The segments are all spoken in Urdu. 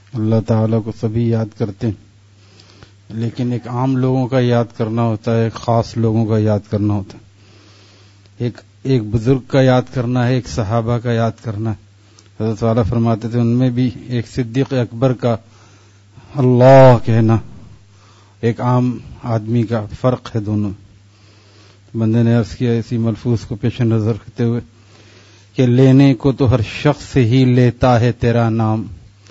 اللہ تعالیٰ کو سبھی یاد کرتے ہیں، لیکن ایک عام لوگوں کا یاد کرنا ہوتا ہے، ایک خاص لوگوں کا یاد کرنا ہوتا ہے، ایک بزرگ کا یاد کرنا ہے، ایک صحابہ کا یاد کرنا ہے۔ حضرت والا فرماتے تھے ان میں بھی ایک صدیق اکبر کا اللہ کہنا، ایک عام آدمی کا فرق ہے دونوں۔ بندے نے عرض کیا اسی ملفوظ کو پیش نظر رکھتے ہوئے کہ لینے کو تو ہر شخص ہی لیتا ہے تیرا نام،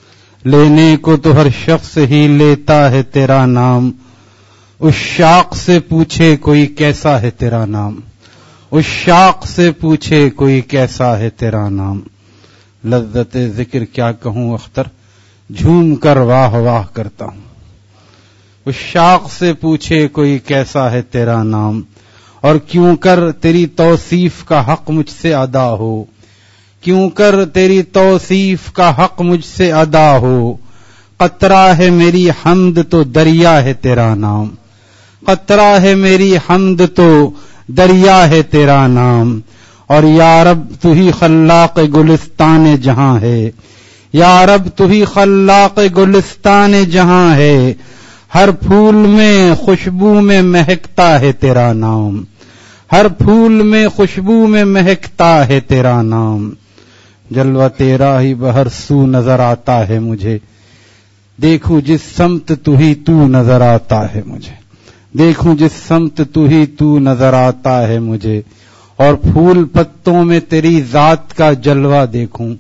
لینے کو تو ہر شخص ہی لیتا ہے تیرا نام، اس شاق سے پوچھے کوئی کیسا ہے تیرا نام، اس شاق سے پوچھے کوئی کیسا ہے تیرا نام، لذت ذکر کیا کہوں اختر جھوم کر واہ واہ کرتا ہوں، اس شاق سے پوچھے کوئی کیسا ہے تیرا نام، اور کیوں کر تیری توصیف کا حق مجھ سے ادا ہو، کیوں کر تیری توصیف کا حق مجھ سے ادا ہو، قطرہ ہے میری حمد تو دریا ہے تیرا نام، قطرہ ہے میری حمد تو دریا ہے تیرا نام، اور یا رب تو ہی خلاق گلستان جہاں ہے، یا رب تو ہی خلاق گلستان جہاں ہے، ہر پھول میں خوشبو میں مہکتا ہے تیرا نام، ہر پھول میں خوشبو میں مہکتا ہے تیرا نام، جلوہ تیرا ہی بہر سو نظر آتا ہے مجھے، دیکھوں جس سمت تو ہی تو نظر آتا ہے مجھے، دیکھوں جس سمت تو ہی تو نظر آتا ہے مجھے، اور پھول پتوں میں تیری ذات کا جلوہ دیکھوں،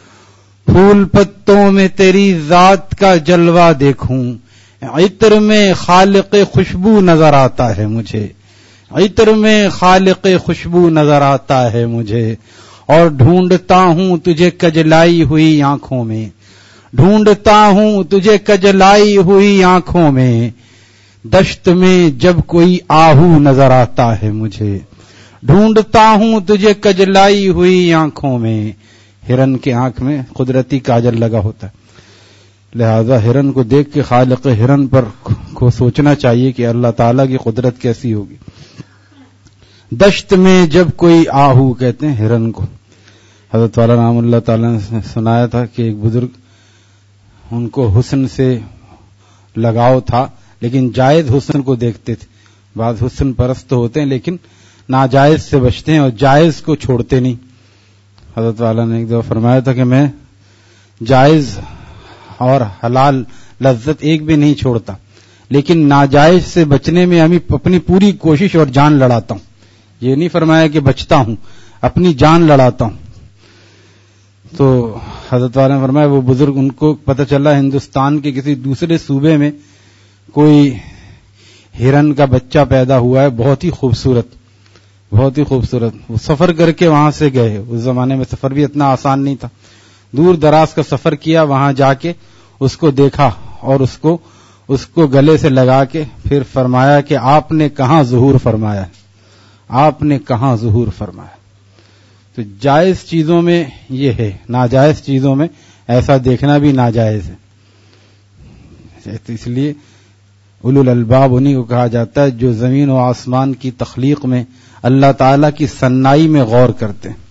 پھول پتوں میں تیری ذات کا جلوہ دیکھوں، عطر میں خالق خوشبو نظر آتا ہے مجھے، عطر میں خالق خوشبو نظر آتا ہے مجھے، اور ڈھونڈتا ہوں تجھے کجلائی ہوئی آنکھوں میں، ڈھونڈتا ہوں تجھے کجلائی ہوئی آنکھوں میں، دشت میں جب کوئی آہو نظر آتا ہے مجھے، ڈھونڈتا ہوں تجھے کجلائی ہوئی آنکھوں میں، ہرن کی آنکھ میں قدرتی کاجل لگا ہوتا ہے، لہذا ہرن کو دیکھ کے خالق ہرن پر کو سوچنا چاہیے کہ اللہ تعالیٰ کی قدرت کیسی ہوگی۔ دشت میں جب کوئی آہو کہتے ہیں ہرن کو، حضرت والا رحمہ اللہ تعالیٰ نے سنایا تھا کہ ایک بزرگ ان کو حسن سے لگاؤ تھا، لیکن جائز حسن کو دیکھتے تھے، بعض حسن پرست ہوتے ہیں لیکن ناجائز سے بچتے ہیں اور جائز کو چھوڑتے نہیں۔ حضرت والا نے ایک دفعہ فرمایا تھا کہ میں جائز اور حلال لذت ایک بھی نہیں چھوڑتا، لیکن ناجائز سے بچنے میں ہمیں اپنی پوری کوشش اور جان لڑاتا ہوں، یہ نہیں فرمایا کہ بچتا ہوں، اپنی جان لڑاتا ہوں۔ تو حضرت والا نے فرمایا وہ بزرگ ان کو پتہ چلا ہندوستان کے کسی دوسرے صوبے میں کوئی ہرن کا بچہ پیدا ہوا ہے، بہت ہی خوبصورت، بہت ہی خوبصورت۔ وہ سفر کر کے وہاں سے گئے، اس زمانے میں سفر بھی اتنا آسان نہیں تھا، دور دراز کا سفر کیا، وہاں جا کے اس کو دیکھا اور اس کو گلے سے لگا کے پھر فرمایا کہ آپ نے کہاں ظہور فرمایا ہے، آپ نے کہاں ظہور فرمایا۔ تو جائز چیزوں میں یہ ہے، ناجائز چیزوں میں ایسا دیکھنا بھی ناجائز ہے۔ اس لیے اولو الالباب انہی کو کہا جاتا ہے جو زمین و آسمان کی تخلیق میں اللہ تعالی کی صنائی میں غور کرتے ہیں۔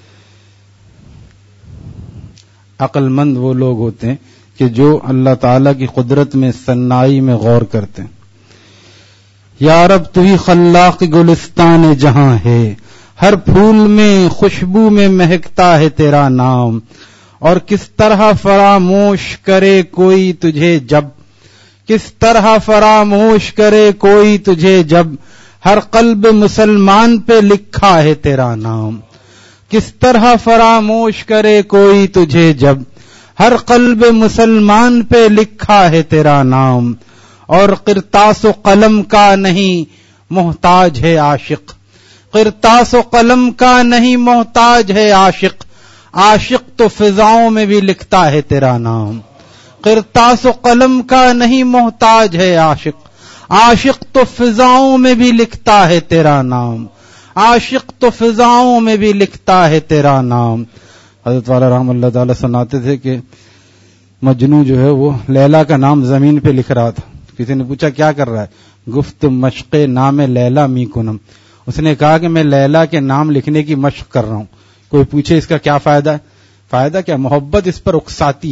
عقل مند وہ لوگ ہوتے ہیں کہ جو اللہ تعالی کی قدرت میں صنائی میں غور کرتے ہیں۔ یا رب تو ہی خلاق گلستان جہاں ہے، ہر پھول میں خوشبو میں مہکتا ہے تیرا نام، اور کس طرح فراموش کرے کوئی تجھے جب، کس طرح فراموش کرے کوئی تجھے جب، ہر قلب مسلمان پہ لکھا ہے تیرا نام، کس طرح فراموش کرے کوئی تجھے جب، ہر قلب مسلمان پہ لکھا ہے تیرا نام، اور قرطاس و قلم کا نہیں محتاج ہے عاشق، قرطاس و قلم کا نہیں محتاج ہے عاشق، عاشق تو فضاؤں میں بھی لکھتا ہے تیرا نام، قرطاس و قلم کا نہیں محتاج ہے عاشق، عاشق تو فضاؤں میں بھی لکھتا ہے تیرا نام، عاشق تو فضاؤں میں بھی لکھتا ہے تیرا نام۔ حضرت والا رحمہ اللہ تعالی سناتے تھے کہ مجنوں جو ہے وہ لیلا کا نام زمین پہ لکھ رہا تھا، کسی نے پوچھا کیا کر رہا ہے، گفت مشق نام لیلا می کنم، اس نے کہا کہ میں لیلا کے نام لکھنے کی مشق کر رہا ہوں۔ کوئی پوچھے اس کا کیا فائدہ ہے، فائدہ کیا، محبت اس پر اکساتی ہے،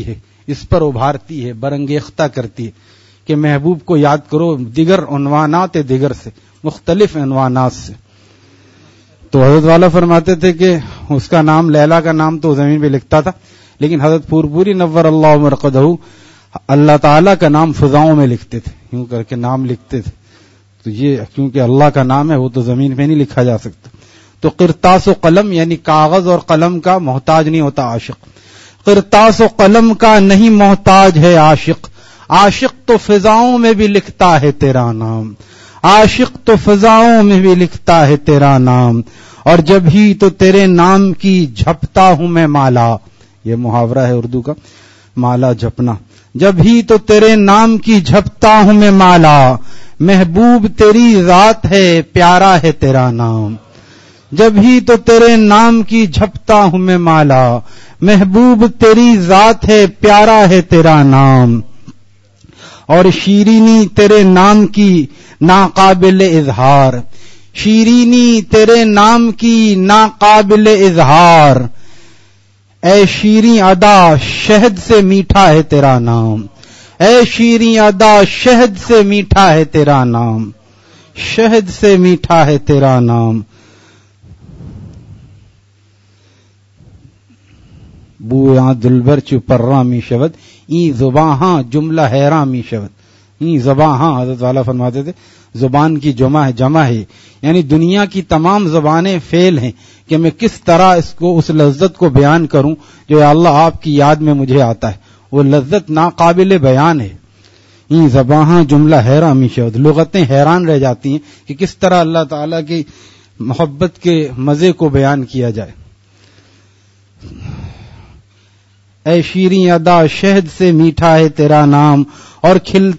اس پر ابھارتی ہے، برانگیختہ کرتی ہے کہ محبوب کو یاد کرو دیگر عنوانات دیگر سے، مختلف عنوانات سے. تو حضرت والا فرماتے تھے کہ اس کا نام، لیلا کا نام تو زمین پہ لکھتا تھا، لیکن حضرت پور پوری نور اللہ مرقدہ اللہ تعالیٰ کا نام فضاؤں میں لکھتے تھے، یوں کر کے نام لکھتے تھے. تو یہ کیونکہ اللہ کا نام ہے وہ تو زمین پہ نہیں لکھا جا سکتا. تو قرطاس و قلم یعنی کاغذ اور قلم کا محتاج نہیں ہوتا عاشق، قرطاس و قلم کا نہیں محتاج ہے عاشق. عاشق تو فضاؤں میں بھی لکھتا ہے تیرا نام، عاشق تو فضاؤں میں بھی لکھتا ہے تیرا نام. اور جب ہی تو تیرے نام کی جھپتا ہوں میں مالا، یہ محاورہ ہے اردو کا، مالا جھپنا. جب ہی تو تیرے نام کی جھپتا ہوں میں مالا، محبوب تیری ذات ہے پیارا ہے تیرا نام. جب ہی تو تیرے نام کی جھپتا ہوں میں مالا، محبوب تیری ذات ہے پیارا ہے تیرا نام. اور شیرینی تیرے نام کی ناقابل اظہار، شیرینی تیرے نام کی ناقابل اظہار. اے شیریں ادا شہد سے میٹھا ہے تیرا نام، اے شیریں ادا شہد سے میٹھا ہے تیرا نام، شہد سے میٹھا ہے تیرا نام. بو یہاں دلبر چو پرا می شود، این زباں ہاں جملہ حیران می شود. این زباں ہاں حضرت والا فرماتے تھے زبان کی جمع ہے، یعنی دنیا کی تمام زبانیں فیل ہیں کہ میں کس طرح اس لذت کو بیان کروں جو اللہ آپ کی یاد میں مجھے آتا ہے. وہ لذت ناقابل بیان ہے. این زباں ہاں جملہ حیران می شود، لغتیں حیران رہ جاتی ہیں کہ کس طرح اللہ تعالیٰ کی محبت کے مزے کو بیان کیا جائے. اے شیریں ادا شہد سے میٹھا ہے تیرا نام. اور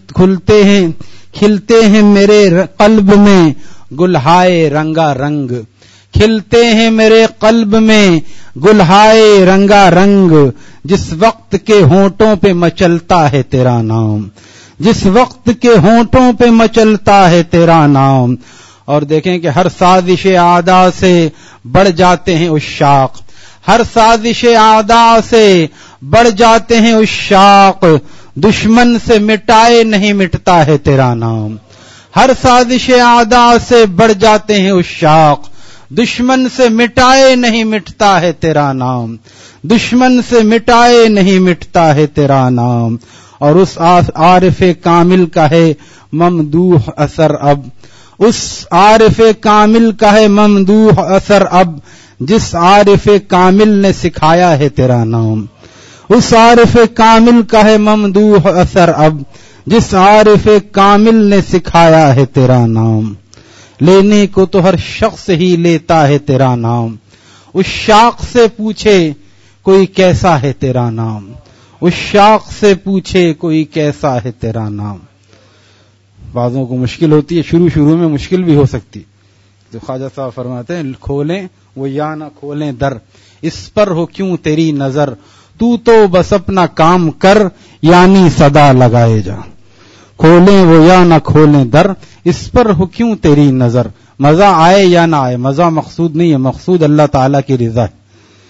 کھلتے ہیں میرے قلب میں گلہائے رنگا رنگ، کھلتے ہیں میرے قلب میں گلہائے رنگا رنگ. جس وقت کے ہونٹوں پہ مچلتا ہے تیرا نام، جس وقت کے ہونٹوں پہ مچلتا ہے تیرا نام. اور دیکھیں کہ ہر سازش اعداء سے بڑھ جاتے ہیں عشاق، ہر سازش اعداء سے بڑھ جاتے ہیں عشاق. دشمن سے مٹائے نہیں مٹتا ہے تیرا نام، ہر سازش اعداء سے بڑھ جاتے ہیں عشاق. دشمن سے مٹائے نہیں مٹتا ہے تیرا نام، دشمن سے مٹائے نہیں مٹتا ہے تیرا نام. اور اس عارف کامل کا ہے ممدوح اثر اب، اس عارف کامل کا ہے ممدوح اثر اب، جس عارف کامل نے سکھایا ہے تیرا نام. اس عارف کامل کا ہے ممدوح اثر اب، جس عارف کامل نے سکھایا ہے تیرا نام. لینے کو تو ہر شخص ہی لیتا ہے تیرا نام، اس شاخ سے پوچھے کوئی کیسا ہے تیرا نام، اس شاخ سے پوچھے کوئی کیسا ہے تیرا نام. بعضوں کو مشکل ہوتی ہے، شروع میں مشکل بھی ہو سکتی. تو خواجہ صاحب فرماتے ہیں کھولیں وہ یا نہ کھولیں در، اس پر ہو کیوں تیری نظر. تو بس اپنا کام کر یعنی صدا لگائے جا. کھولیں وہ یا نہ کھولیں در، اس پر ہو کیوں تیری نظر. مزہ آئے یا نہ آئے، مزہ مقصود نہیں ہے، مقصود اللہ تعالیٰ کی رضا ہے.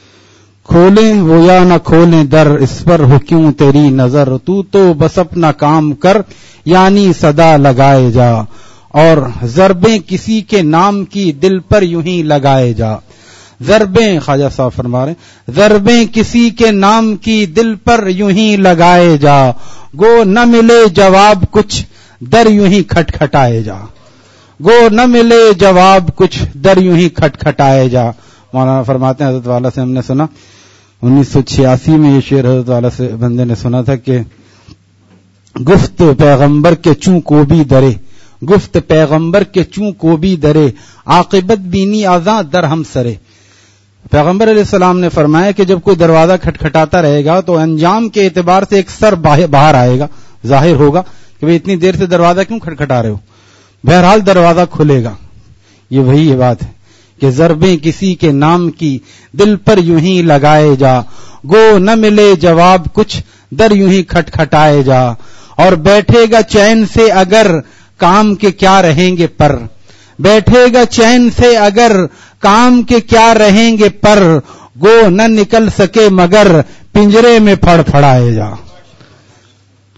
کھولیں وہ یا نہ کھولیں در، اس پر ہو کیوں تیری نظر. تو بس اپنا کام کر یعنی صدا لگائے جا. اور ضربیں کسی کے نام کی دل پر یوں ہی لگائے جا. ضربیں، خواجہ صاحب فرما رہے ہیں، ضربیں کسی کے نام کی دل پر یوں ہی لگائے جا. گو نہ ملے جواب کچھ در یوں ہی کھٹکھٹائے جا. گو نہ ملے جواب کچھ در یوں ہی کھٹکھٹائے جا. مولانا فرماتے ہیں حضرت والا سے ہم نے سنا 1986 میں یہ شعر حضرت والا سے بندے نے سنا تھا کہ گفت پیغمبر کے چوں کو بھی درے، گفت پیغمبر کے چوں کو بھی درے، عاقبت بینی آزاں در ہم سرے. پیغمبر علیہ السلام نے فرمایا کہ جب کوئی دروازہ کھٹکھٹاتا رہے گا تو انجام کے اعتبار سے ایک سر باہر آئے گا، ظاہر ہوگا کہ بھئی اتنی دیر سے دروازہ کیوں کھٹکھٹا رہے ہو. بہرحال دروازہ کھلے گا. یہ وہی بات ہے کہ ضربیں کسی کے نام کی دل پر یوں ہی لگائے جا. گو نہ ملے جواب کچھ در یوں ہی کھٹکھٹائے جا. اور بیٹھے گا چین سے اگر کام کے کیا رہیں گے پر، بیٹھے گا چین سے اگر کام کے کیا رہیں گے پر. گو نہ نکل سکے مگر پنجرے میں پھڑ پھڑائے جا.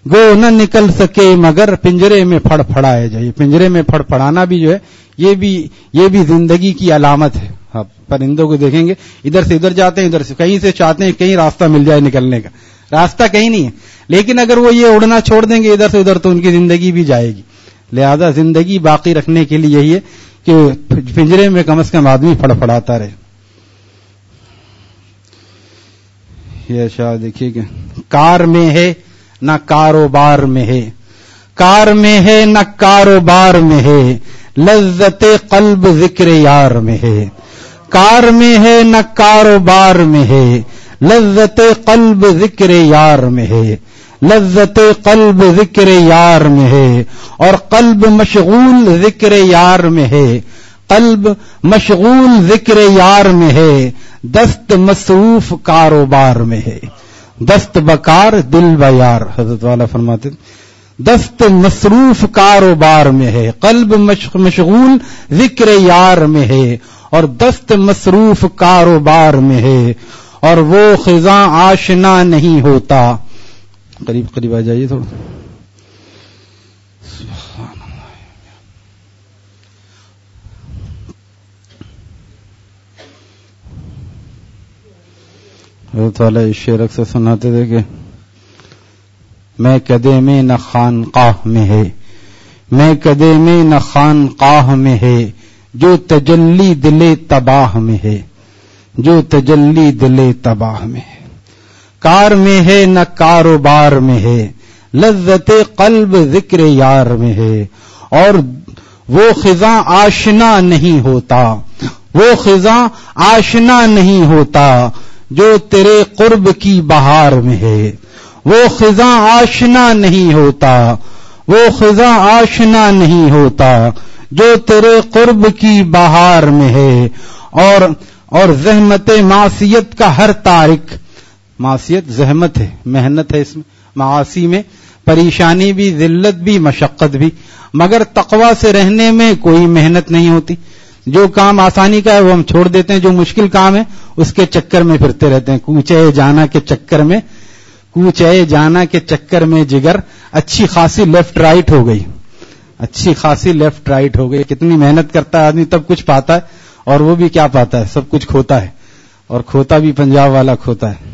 گو نہ نکل سکے مگر پنجرے میں پھڑ پھڑائے جائے. پنجرے میں پھڑ پھڑانا بھی جو ہے یہ بھی زندگی کی علامت ہے. آپ پرندوں کو دیکھیں گے ادھر سے ادھر جاتے ہیں, ادھر سے کہیں سے چاہتے ہیں کہیں راستہ مل جائے نکلنے کا, راستہ کہیں نہیں ہے. لیکن اگر وہ یہ اڑنا چھوڑ دیں گے ادھر سے ادھر تو ان کی زندگی بھی جائے گی. لہذا زندگی باقی رکھنے کے لیے یہی ہے کہ پنجرے میں کم از کم آدمی پھڑ پھڑاتا رہے. یہ شاہ دیکھیے کہ کار میں ہے نہ کاروبار میں ہے, کار میں ہے نہ کاروبار میں ہے, لذت قلب ذکر یار میں ہے. کار میں ہے نہ کاروبار میں ہے, لذت قلب ذکر یار میں ہے. لذت قلب ذکر یار میں ہے اور قلب مشغول ذکر یار میں ہے. قلب مشغول ذکر یار میں ہے, دست مصروف کاروبار میں ہے. دست بکار دل بیار, حضرت والا فرماتے دست مصروف کاروبار میں ہے, قلب مشغول ذکر یار میں ہے اور دست مصروف کاروبار میں ہے. اور وہ خزاں آشنا نہیں ہوتا. قریب قریب آ جائیے تھوڑا. حضرت والا اس شعر اکثر سناتے تھے کہ میں کدے میں نہ خانقاہ میں ہے, میں کدے میں نہ خانقاہ میں ہے, جو تجلی دل تباہ میں ہے, جو تجلی دل تباہ میں ہے. کار میں ہے نہ کاروبار میں ہے, لذت قلب ذکر یار میں ہے اور وہ خزاں آشنا نہیں ہوتا, وہ خزاں آشنا نہیں ہوتا جو تیرے قرب کی بہار میں ہے. وہ خزاں آشنا نہیں ہوتا, وہ خزاں آشنا نہیں ہوتا جو تیرے قرب کی بہار میں ہے. اور زحمت معصیت کا ہر تارک, معصیت زحمت ہے, محنت ہے اس میں, معاصی میں پریشانی بھی, ذلت بھی, مشقت بھی, مگر تقوی سے رہنے میں کوئی محنت نہیں ہوتی. جو کام آسانی کا ہے وہ ہم چھوڑ دیتے ہیں, جو مشکل کام ہے اس کے چکر میں پھرتے رہتے ہیں. کوچے جانا کے چکر میں, کوچے جانا کے چکر میں جگر اچھی خاصی لیفٹ رائٹ ہو گئی, اچھی خاصی لیفٹ رائٹ ہو گئی. کتنی محنت کرتا ہے آدمی تب کچھ پاتا ہے, اور وہ بھی کیا پاتا ہے, سب کچھ کھوتا ہے, اور کھوتا بھی پنجاب والا کھوتا ہے.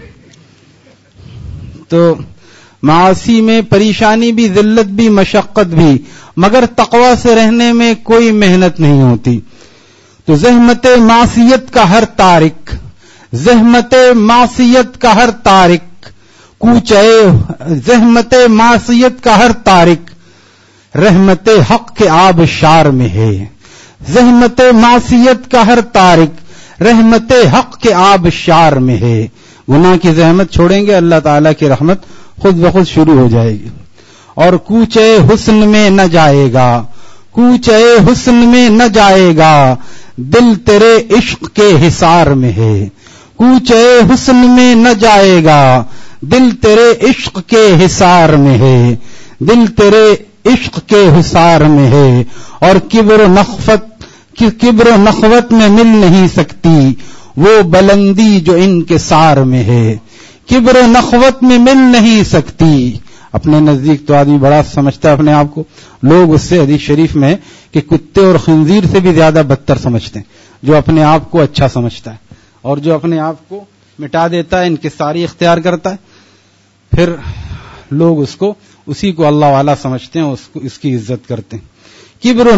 تو معاصی میں پریشانی بھی, ذلت بھی, مشقت بھی, مگر تقوی سے رہنے میں کوئی محنت نہیں ہوتی. تو زحمت معصیت کا ہر تارک, زحمت معصیت کا ہر تارک, کوچے زحمت معصیت کا ہر تارک رحمت حق کے آبشار میں ہے. زحمت معصیت کا ہر تارک رحمت حق کے آبشار میں ہے. گناہ کی زحمت چھوڑیں گے اللہ تعالیٰ کی رحمت خود بخود شروع ہو جائے گی. اور کوچے حسن میں نہ جائے گا, کوچے حسن میں نہ جائے گا, دل تیرے عشق کے حصار میں ہے. کوچے حسن میں نہ جائے گا, دل تیرے عشق کے حصار میں ہے, دل تیرے عشق کے حصار میں ہے. اور کبر و نخوت میں مل نہیں سکتی وہ بلندی جو انکسار میں ہے. کبر و نخوت میں مل نہیں سکتی. اپنے نزدیک تو آدمی بڑا سمجھتا ہے اپنے آپ کو, لوگ اس سے حدیث شریف میں کہ کتے اور خنزیر سے بھی زیادہ بدتر سمجھتے ہیں, جو اپنے آپ کو اچھا سمجھتا ہے اور جو اپنے آپ کو مٹا دیتا ہے, انکساری اختیار کرتا ہے, پھر لوگ اسی کو اللہ والا سمجھتے ہیں, اس کی عزت کرتے ہیں. کبر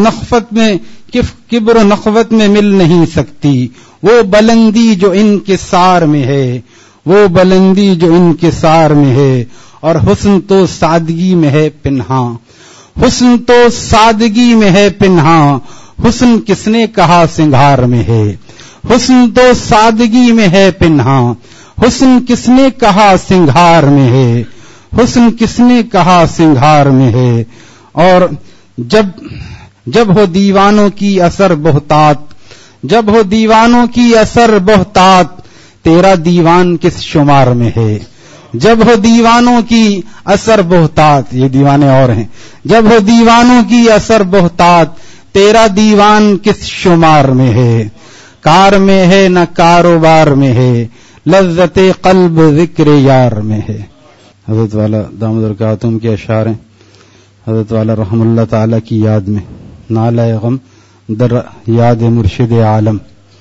و نخوت میں مل نہیں سکتی وہ بلندی جو انکسار میں ہے, وہ بلندی جو انکسار میں ہے. اور حسن تو سادگی میں ہے پنہاں, حسن تو سادگی میں ہے پنہاں, حسن کس نے کہا سنگھار میں ہے. حسن تو سادگی میں ہے پنہاں, حسن کس نے کہا سنگھار میں ہے. حسن کس نے کہا سنگھار میں ہے. اور جب ہو دیوانوں کی اثر بہتات, جب ہو دیوانوں کی اثر بہتات, تیرا دیوان کس شمار میں ہے. جب ہو دیوانوں کی اثر بہتات, یہ دیوانے اور ہیں, جب ہو دیوانوں کی اثر بہتات, تیرا دیوان کس شمار میں ہے. کار میں ہے نہ کاروبار میں ہے, لذت قلب ذکر یار میں ہے. حضرت والا دامت برکاتہم کے اشعار ہیں. حضرت والا رحم اللہ تعالی کی یاد میں نالہ غم در یاد مرشد عالم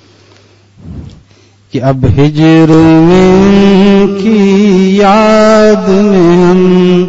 کہ اب ہجر میں کی یاد میں ہم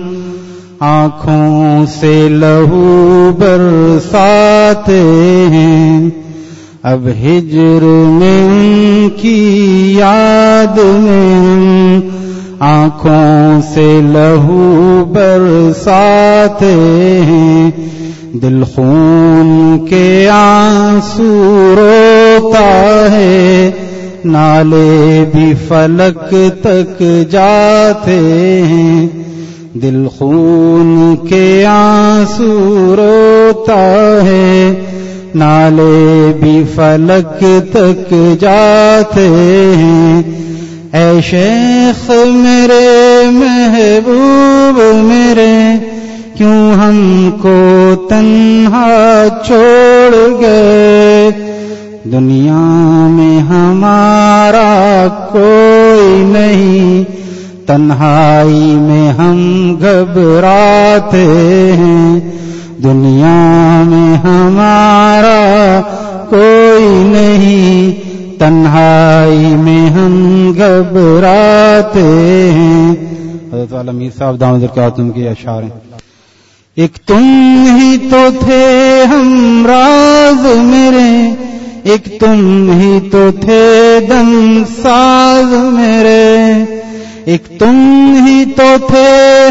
آنکھوں سے لہو برساتے ہیں. اب ہجر میں کی یاد میں ہم آنکھوں سے لہو برساتے ہیں. دل خون کے آنسو روتا ہے نالے بھی فلک تک جاتے ہیں. دل خون کے آنسو روتا ہے نالے بھی فلک تک جاتے ہیں. اے شیخ میرے محبوب میرے کیوں ہم کو تنہا چھوڑ گئے. دنیا میں ہمارا کوئی نہیں تنہائی میں ہم گھبراتے ہیں. دنیا میں ہمارا کوئی نہیں تنہائی میں ہم گھبراتے ہیں. حضرت والا میر صاحب دامت برکاتہم کے اشعار ہیں. ایک تم ہی تو تھے ہمراز میرے ایک تم ہی تو تھے دم ساز میرے. ایک تم ہی تو تھے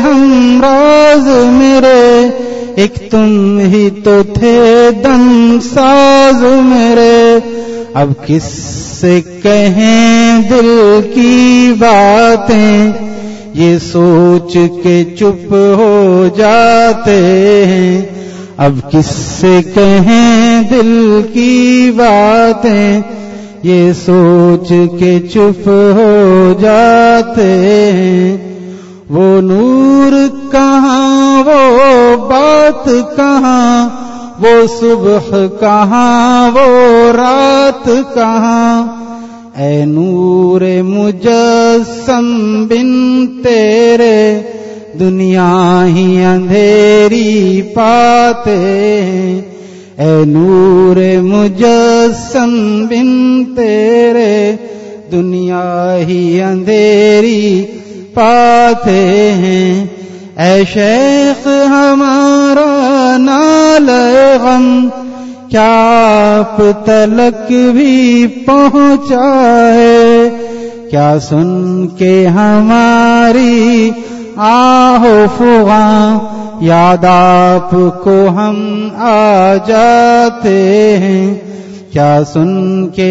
ہمراز میرے ایک تم ہی تو تھے دم ساز میرے. اب کس سے کہیں دل کی باتیں یہ سوچ کے چپ ہو جاتے ہیں. اب کس سے کہیں دل کی باتیں یہ سوچ کے چپ ہو جاتے ہیں. وہ نور کہاں وہ بات کہاں وہ صبح کہاں وہ رات کہاں. اے نور مجسم بن تیرے دنیا ہی اندھیری پاتے ہیں. اے نور مجسم بن تیرے دنیا ہی اندھیری پاتے ہیں. اے شیخ ہمارا نالہ غم کیا آپ تلک بھی پہنچا ہے. کیا سن کے ہماری آہ و فغاں یاد آپ کو ہم آ جاتے ہیں. کیا سن کے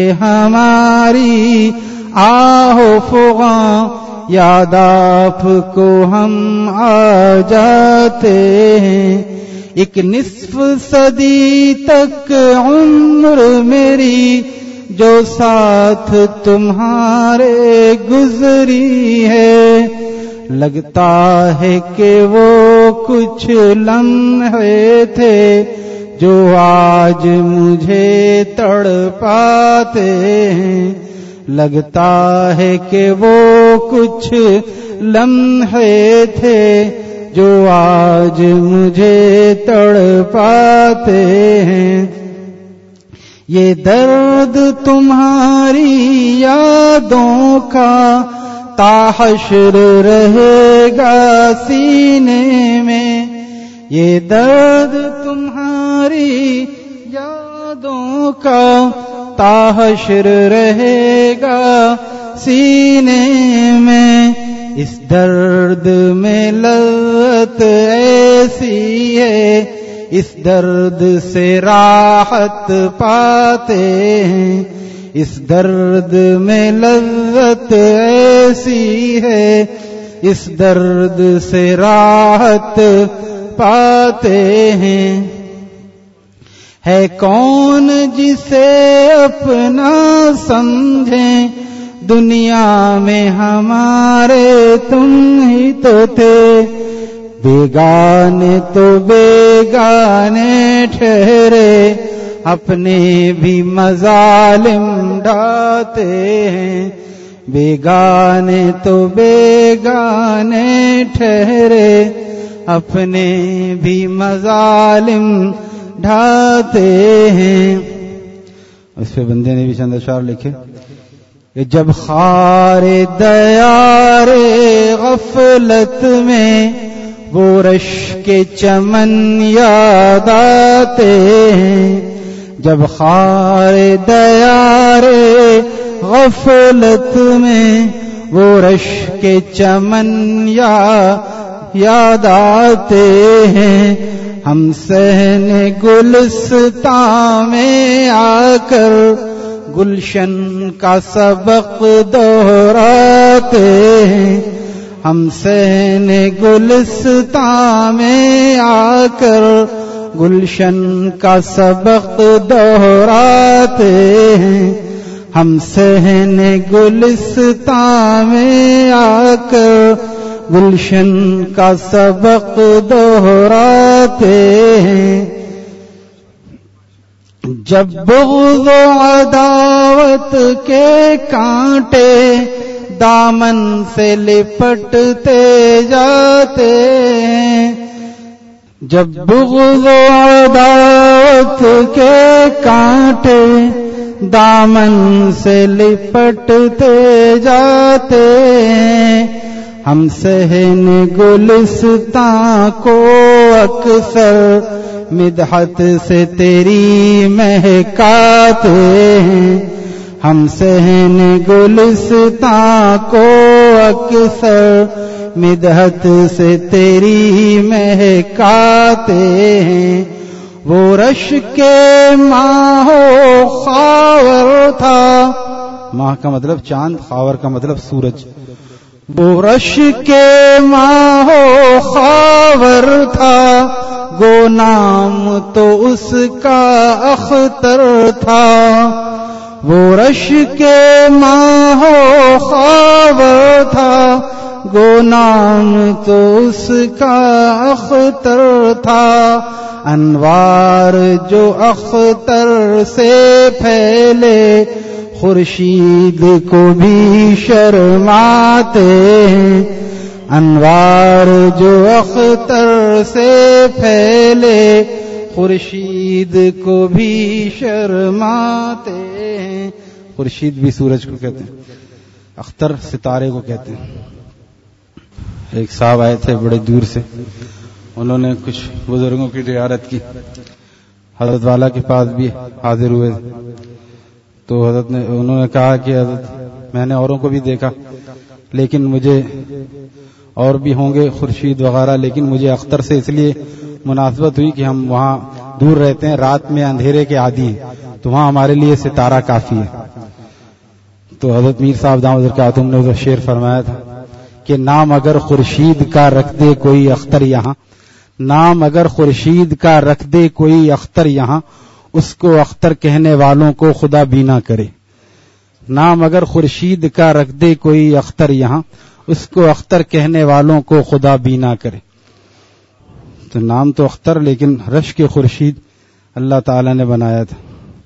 ہماری آہ و فغاں یاد آپ کو ہم آ جاتے ہیں. ایک نصف صدی تک عمر میری جو ساتھ تمہارے گزری ہے لگتا ہے کہ وہ کچھ لمحے تھے جو آج مجھے تڑپاتے ہیں. لگتا ہے کہ وہ کچھ لمحے تھے جو آج مجھے تڑپاتے ہیں. یہ درد تمہاری یادوں کا تا حشر رہے گا سینے میں. یہ درد تمہاری یادوں کا تا حشر رہے گا سینے میں. اس درد میں لذت ایسی ہے اس درد سے راحت پاتے ہیں. اس درد میں لذت ایسی ہے اس درد سے راحت پاتے ہیں. ہے کون جسے اپنا سمجھیں دنیا میں ہمارے تم ہی تو تھے. بیگانے تو بیگانے ٹھہرے اپنے بھی مظالم ڈھاتے ہیں. بیگانے تو بیگانے ٹھہرے اپنے بھی مظالم ڈھاتے ہیں. اس پہ بندے نے بھی چند اشعار لکھے کہ جب خار دیار غفلت میں وہ رش کے چمن یاد آتے ہیں. جب خار دیار غفلت میں وہ رش کے چمن یاد آتے ہیں. ہم صحن گلستان میں آ کر گلشن کا سبق دہراتے ہیں. ہم صحن گلستان میں آ کر گلشن کا سبق دہراتے ہیں. ہم صحن گلستان میں آ کر گلشن کا سبق دہراتے ہیں. جب بغض و عداوت کے کانٹے دامن سے لپٹتے جاتے ہیں. جب بغض و عداوت کے کانٹے دامن سے لپٹتے جاتے ہیں. ہم صحن گلستان کو اکثر مدحت سے تیری مہکاتے ہیں. ہم صحن گلستان کو اکثر مدحت سے تیری مہکاتے ہیں. وہ رش کے ماہ و خاور تھا. ماہ کا مطلب چاند، خاور کا مطلب سورج. وہ رش کے ماہ و خاور تھا، گو نام تو اس کا اختر تھا. وہ رش کے ماہ و خاور تھا، گو نام تو اس کا اختر تھا. انوار جو اختر سے پھیلے خورشید کو بھی شرماتے ہیں. انوار جو اختر سے پھیلے خورشید کو بھی شرماتے ہیں. خورشید بھی سورج کو کہتے ہیں، اختر ستارے کو کہتے ہیں. ایک صاحب آئے تھے بڑے دور سے، انہوں نے کچھ بزرگوں کی زیارت کی. حضرت والا کے پاس بھی حاضر ہوئے تو حضرت نے انہوں نے کہا کہ حضرت میں نے اوروں کو بھی دیکھا لیکن مجھے اور بھی ہوں گے خورشید وغیرہ، لیکن مجھے اختر سے اس لیے مناسبت ہوئی کہ ہم وہاں دور رہتے ہیں، رات میں اندھیرے کے عادی ہیں، تو وہاں ہمارے لیے ستارہ کافی ہے. تو حضرت میر صاحب دامت برکاتہم نے اس شعر فرمایا تھا کہ نام اگر خورشید کا رکھ دے کوئی اختر یہاں، نام اگر خورشید کا رکھ دے کوئی اختر یہاں، اس کو اختر کہنے والوں کو خدا بینا کرے. نام اگر خورشید کا رکھ دے کوئی اختر یہاں، اس کو اختر کہنے والوں کو خدا بینا کرے. تو نام تو اختر، لیکن رش کے خورشید اللہ تعالی نے بنایا تھا.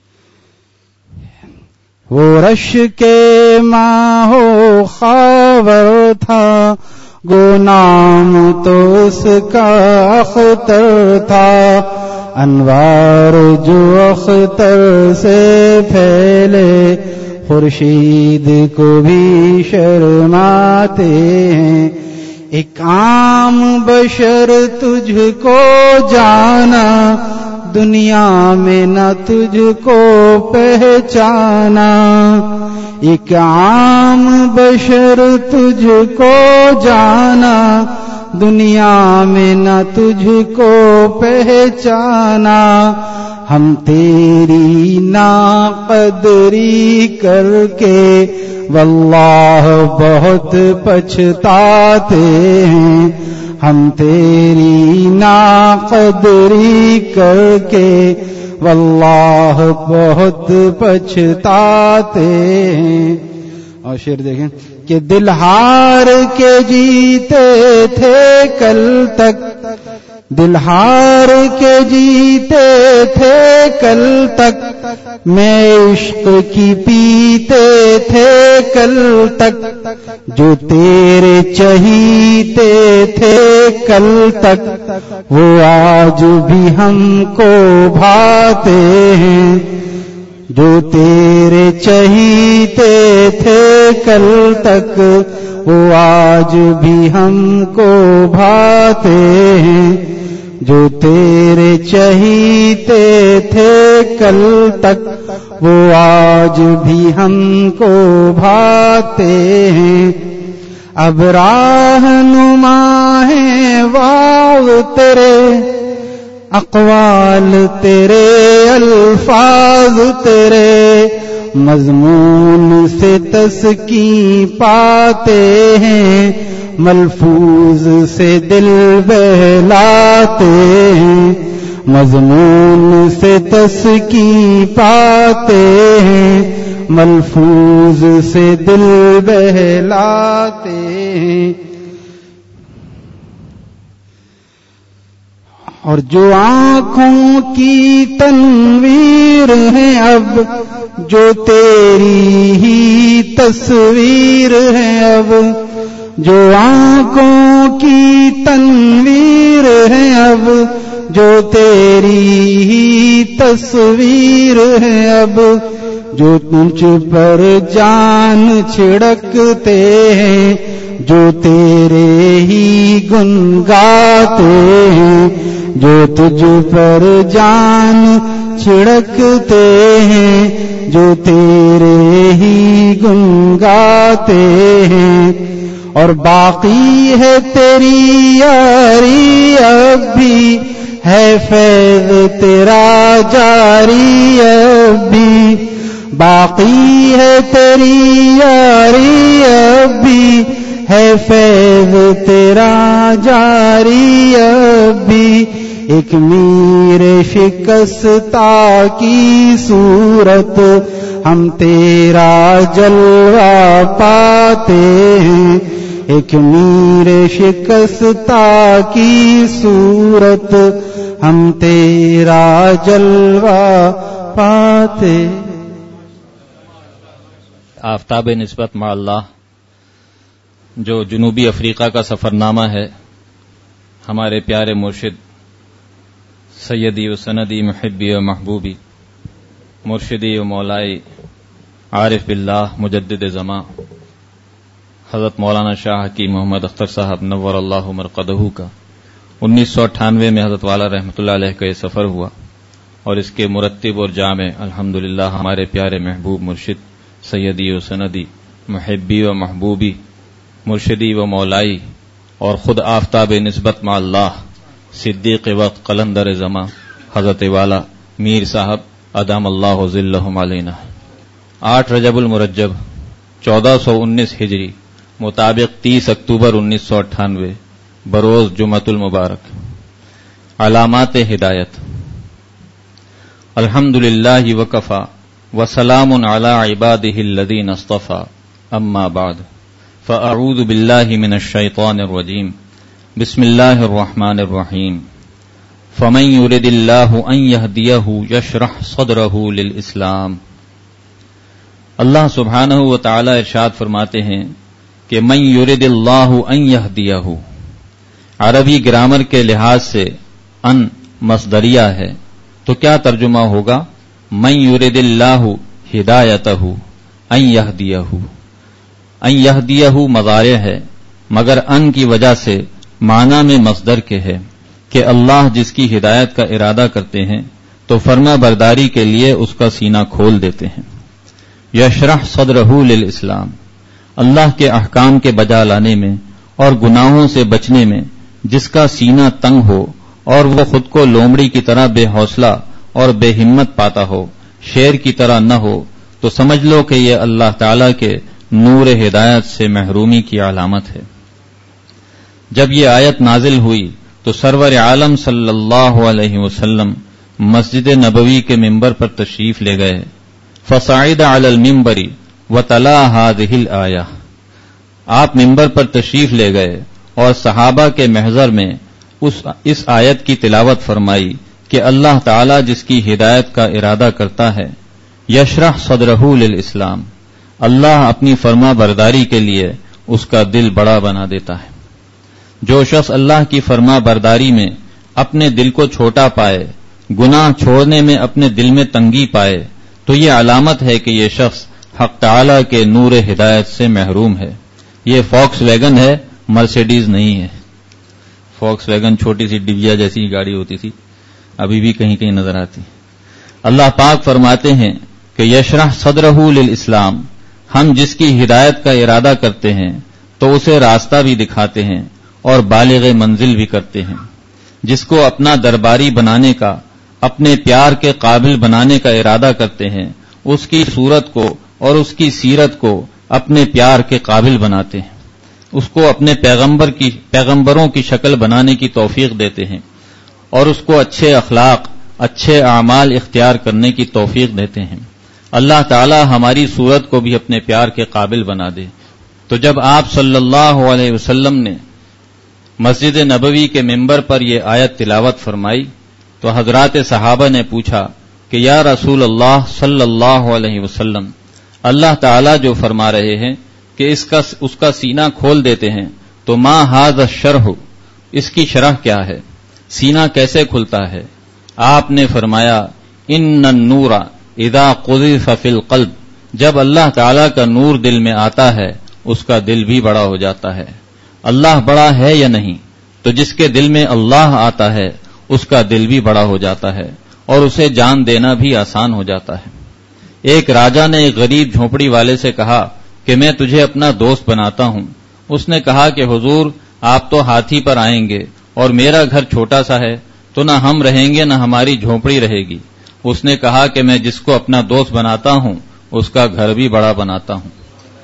وہ رش کے ماہ و خاور تھا، گو نام تو اس کا اختر تھا. انوار جو اختر سے پھیلے خورشید کو بھی شرماتے ہیں. ایک عام بشر تجھ کو جانا، دنیا میں نہ تجھ کو پہچانا. ایک عام بشر تجھ کو جانا، دنیا میں نہ تجھ کو پہچانا. ہم تیری ناقدری کر کے واللہ بہت پچھتاتے ہیں. ہم تیری ناقدری کر کے واللہ بہت پچھتاتے ہیں. اور شعر دیکھیں کہ دل ہار کے جیتے تھے کل تک، دل ہار کے جیتے تھے کل تک، میں عشق کی پیتے تھے کل تک، جو تیرے چہیتے تھے کل تک، وہ آج بھی ہم کو بھاتے ہیں، جو تیرے چہیتے تھے کل تک، وہ آج بھی ہم کو بھاتے ہیں، جو تیرے چہیتے تھے کل تک، وہ آج بھی ہم کو بھاتے ہیں۔ اب راہنما ہیں واو تیرے، اقوال تیرے، الفاظ تیرے، مضمون سے تسکین پاتے ہیں، ملفوظ سے دل بہلاتے ہیں، مضمون سے تسکین پاتے ہیں، ملفوظ سے دل بہلاتے ہیں۔ اور جو آنکھوں کی تنویر ہے اب، جو تیری ہی تصویر ہے اب، جو آنکھوں کی تنویر ہے اب، جو تیری ہی تصویر ہے اب، جو تجھ پر جان چھڑکتے ہیں، جو تیرے ہی گن گاتے ہیں، جو تجھ پر جان چھڑکتے ہیں، جو تیرے ہی گن گاتے ہیں۔ اور باقی ہے تیری یاری اب بھی، ہے فیض تیرا جاری اب بھی، باقی ہے تیری یاری اب بھی، ہے فیض تیرا جاری اب بھی۔ ایک میر شکستہ کی صورت ہم تیرا جلوہ پاتے ہیں، ایک میر شکستہ کی صورت ہم تیرا جلوہ پاتے۔ آفتاب نسبت مع اللہ جو جنوبی افریقہ کا سفر نامہ ہے، ہمارے پیارے مرشد سیدی و سندی محبی و محبوبی مرشدی و مولائی عارف باللہ مجدد زمان حضرت مولانا شاہ کی محمد اختر صاحب نور اللہ مرقدہ کا 1998 میں حضرت والا رحمۃ اللہ علیہ کا یہ سفر ہوا، اور اس کے مرتب اور جامع الحمدللہ ہمارے پیارے محبوب مرشد سیدی و سندی محبی و محبوبی مرشدی و مولائی اور خود آفتاب نسبت مع اللہ صدیق وقت قلندر زمان حضرت والا میر صاحب ادام اللہ ظلہم علینا 8 رجب المرجب 1419 ہجری مطابق 30 اکتوبر 1998 بروز جمعۃ المبارک۔ علامات ہدایت۔ الحمدللہ وکفی وسلام علی عبادہ الذین اصطفی، اما بعد فاعوذ باللہ من الشیطان الرجیم، بسم اللہ الرحمن الرحیم۔ فمن یرد اللہ ان یہدیہ یشرح صدرہ للاسلام۔ اللہ سبحانہ و تعالی ارشاد فرماتے ہیں کہ من یرد اللہ ان یہدیہ، عربی گرامر کے لحاظ سے ان مصدریہ ہے، تو کیا ترجمہ ہوگا؟ من یرد اللہ ہدایتہ ان یہدیہ۔ ان یہدیہ مضارع ہے، مگر ان کی وجہ سے معنی میں مصدر کے ہے کہ اللہ جس کی ہدایت کا ارادہ کرتے ہیں تو فرما برداری کے لیے اس کا سینہ کھول دیتے ہیں۔ یشرح صدرہ للاسلام، اللہ کے احکام کے بجا لانے میں اور گناہوں سے بچنے میں جس کا سینہ تنگ ہو اور وہ خود کو لومڑی کی طرح بے حوصلہ اور بے ہمت پاتا ہو، شیر کی طرح نہ ہو، تو سمجھ لو کہ یہ اللہ تعالی کے نور ہدایت سے محرومی کی علامت ہے۔ جب یہ آیت نازل ہوئی تو سرور عالم صلی اللہ علیہ وسلم مسجد نبوی کے ممبر پر تشریف لے گئے، فصعد علی المنبر وتلا هذه الآیہ، آپ ممبر پر تشریف لے گئے اور صحابہ کے محضر میں اس آیت کی تلاوت فرمائی کہ اللہ تعالی جس کی ہدایت کا ارادہ کرتا ہے یشرح صدرہ للاسلام، اللہ اپنی فرما برداری کے لیے اس کا دل بڑا بنا دیتا ہے۔ جو شخص اللہ کی فرما برداری میں اپنے دل کو چھوٹا پائے، گناہ چھوڑنے میں اپنے دل میں تنگی پائے، تو یہ علامت ہے کہ یہ شخص حق تعالی کے نور ہدایت سے محروم ہے۔ یہ فوکس ویگن ہے، مرسیڈیز نہیں ہے۔ فوکس ویگن چھوٹی سی ڈویا جیسی گاڑی ہوتی تھی، ابھی بھی کہیں کہیں نظر آتی۔ اللہ پاک فرماتے ہیں کہ یشرح صدرہ للاسلام، ہم جس کی ہدایت کا ارادہ کرتے ہیں تو اسے راستہ بھی دکھاتے ہیں اور بالغ منزل بھی کرتے ہیں۔ جس کو اپنا درباری بنانے کا، اپنے پیار کے قابل بنانے کا ارادہ کرتے ہیں، اس کی صورت کو اور اس کی سیرت کو اپنے پیار کے قابل بناتے ہیں، اس کو اپنے پیغمبروں کی شکل بنانے کی توفیق دیتے ہیں اور اس کو اچھے اخلاق، اچھے اعمال اختیار کرنے کی توفیق دیتے ہیں۔ اللہ تعالی ہماری صورت کو بھی اپنے پیار کے قابل بنا دے۔ تو جب آپ صلی اللہ علیہ وسلم نے مسجد نبوی کے ممبر پر یہ آیت تلاوت فرمائی تو حضرات صحابہ نے پوچھا کہ یا رسول اللہ صلی اللہ علیہ وسلم، اللہ تعالی جو فرما رہے ہیں کہ اس کا سینہ کھول دیتے ہیں، تو ما ھذا الشرح، اس کی شرح کیا ہے، سینہ کیسے کھلتا ہے؟ آپ نے فرمایا ان النور اذا قذف فی القلب، جب اللہ تعالی کا نور دل میں آتا ہے اس کا دل بھی بڑا ہو جاتا ہے۔ اللہ بڑا ہے یا نہیں؟ تو جس کے دل میں اللہ آتا ہے اس کا دل بھی بڑا ہو جاتا ہے اور اسے جان دینا بھی آسان ہو جاتا ہے۔ ایک راجا نے ایک غریب جھونپڑی والے سے کہا کہ میں تجھے اپنا دوست بناتا ہوں۔ اس نے کہا کہ حضور آپ تو ہاتھی پر آئیں گے اور میرا گھر چھوٹا سا ہے، تو نہ ہم رہیں گے نہ ہماری جھونپڑی رہے گی۔ اس نے کہا کہ میں جس کو اپنا دوست بناتا ہوں اس کا گھر بھی بڑا بناتا ہوں۔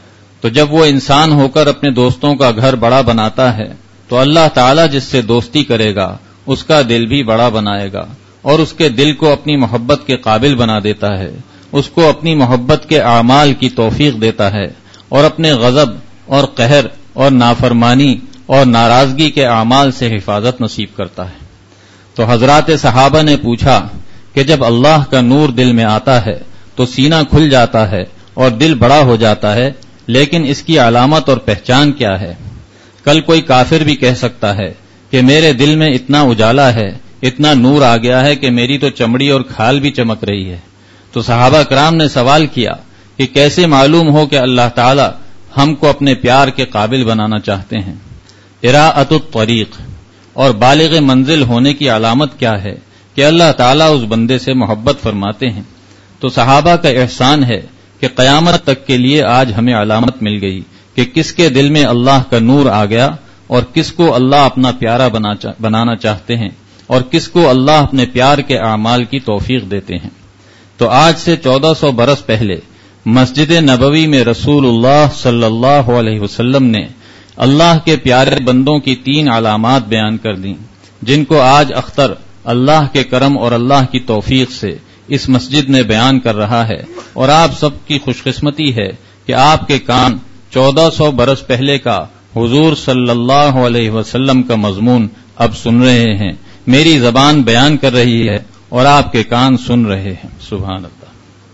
تو جب وہ انسان ہو کر اپنے دوستوں کا گھر بڑا بناتا ہے تو اللہ تعالیٰ جس سے دوستی کرے گا اس کا دل بھی بڑا بنائے گا اور اس کے دل کو اپنی محبت کے قابل بنا دیتا ہے، اس کو اپنی محبت کے اعمال کی توفیق دیتا ہے اور اپنے غضب اور قہر اور نافرمانی اور ناراضگی کے اعمال سے حفاظت نصیب کرتا ہے۔ تو حضرات صحابہ نے پوچھا کہ جب اللہ کا نور دل میں آتا ہے تو سینہ کھل جاتا ہے اور دل بڑا ہو جاتا ہے، لیکن اس کی علامت اور پہچان کیا ہے؟ کل کوئی کافر بھی کہہ سکتا ہے کہ میرے دل میں اتنا اجالا ہے، اتنا نور آ گیا ہے کہ میری تو چمڑی اور کھال بھی چمک رہی ہے۔ تو صحابہ کرام نے سوال کیا کہ کیسے معلوم ہو کہ اللہ تعالی ہم کو اپنے پیار کے قابل بنانا چاہتے ہیں؟ اراءۃ الطریق اور بالغ منزل ہونے کی علامت کیا ہے کہ اللہ تعالیٰ اس بندے سے محبت فرماتے ہیں؟ تو صحابہ کا احسان ہے کہ قیامت تک کے لیے آج ہمیں علامت مل گئی کہ کس کے دل میں اللہ کا نور آ گیا اور کس کو اللہ اپنا پیارا بنانا چاہتے ہیں اور کس کو اللہ اپنے پیار کے اعمال کی توفیق دیتے ہیں۔ تو آج سے 1400 برس پہلے مسجد نبوی میں رسول اللہ صلی اللہ علیہ وسلم نے اللہ کے پیارے بندوں کی 3 علامات بیان کر دیں، جن کو آج اختر اللہ کے کرم اور اللہ کی توفیق سے اس مسجد میں بیان کر رہا ہے، اور آپ سب کی خوش قسمتی ہے کہ آپ کے کان 1400 برس پہلے کا حضور صلی اللہ علیہ وسلم کا مضمون اب سن رہے ہیں۔ میری زبان بیان کر رہی ہے اور آپ کے کان سن رہے ہیں۔ سبحان اللہ۔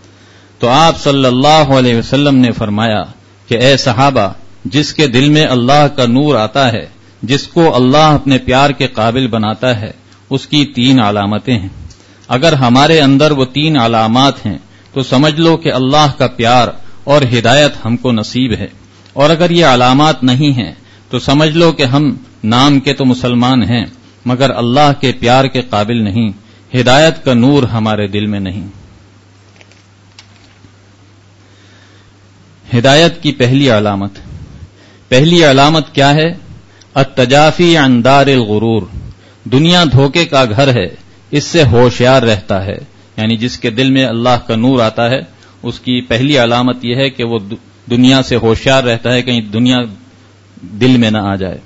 تو آپ صلی اللہ علیہ وسلم نے فرمایا کہ اے صحابہ، جس کے دل میں اللہ کا نور آتا ہے، جس کو اللہ اپنے پیار کے قابل بناتا ہے، اس کی 3 علامتیں ہیں۔ اگر ہمارے اندر وہ 3 علامات ہیں تو سمجھ لو کہ اللہ کا پیار اور ہدایت ہم کو نصیب ہے، اور اگر یہ علامات نہیں ہیں تو سمجھ لو کہ ہم نام کے تو مسلمان ہیں مگر اللہ کے پیار کے قابل نہیں، ہدایت کا نور ہمارے دل میں نہیں۔ ہدایت کی پہلی علامت کیا ہے؟ التجافی عن دار الغرور، دنیا دھوکے کا گھر ہے، اس سے ہوشیار رہتا ہے۔ یعنی جس کے دل میں اللہ کا نور آتا ہے اس کی پہلی علامت یہ ہے کہ وہ دنیا سے ہوشیار رہتا ہے، کہیں دنیا دل میں نہ آ جائے۔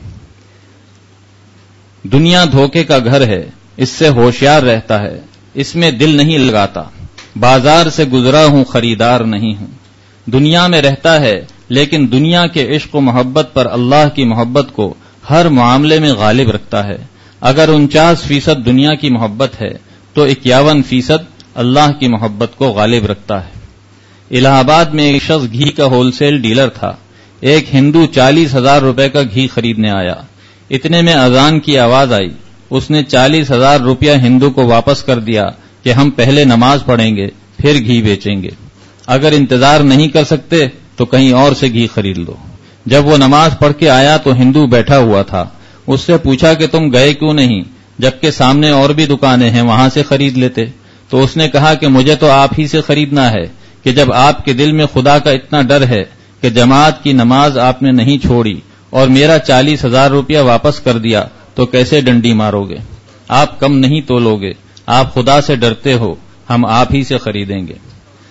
دنیا دھوکے کا گھر ہے، اس سے ہوشیار رہتا ہے، اس میں دل نہیں لگاتا۔ بازار سے گزرا ہوں خریدار نہیں ہوں، دنیا میں رہتا ہے لیکن دنیا کے عشق و محبت پر اللہ کی محبت کو ہر معاملے میں غالب رکھتا ہے، اگر 49% دنیا کی محبت ہے تو 51% اللہ کی محبت کو غالب رکھتا ہے۔ الہ آباد میں ایک شخص گھی کا ہول سیل ڈیلر تھا۔ ایک ہندو 40,000 روپے کا گھی خریدنے آیا۔ اتنے میں اذان کی آواز آئی۔ اس نے 40,000 روپیہ ہندو کو واپس کر دیا کہ ہم پہلے نماز پڑھیں گے پھر گھی بیچیں گے، اگر انتظار نہیں کر سکتے تو کہیں اور سے گھی خرید لو۔ جب وہ نماز پڑھ کے آیا تو ہندو بیٹھا ہوا تھا۔ اس سے پوچھا کہ تم گئے کیوں نہیں، جبکہ سامنے اور بھی دکانیں ہیں، وہاں سے خرید لیتے۔ تو اس نے کہا کہ مجھے تو آپ ہی سے خریدنا ہے کہ جب آپ کے دل میں خدا کا اتنا ڈر ہے کہ جماعت کی نماز آپ نے نہیں چھوڑی اور میرا 40,000 روپیہ واپس کر دیا تو کیسے ڈنڈی مارو گے؟ آپ کم نہیں تولوگے، آپ خدا سے ڈرتے ہو، ہم آپ ہی سے خریدیں گے۔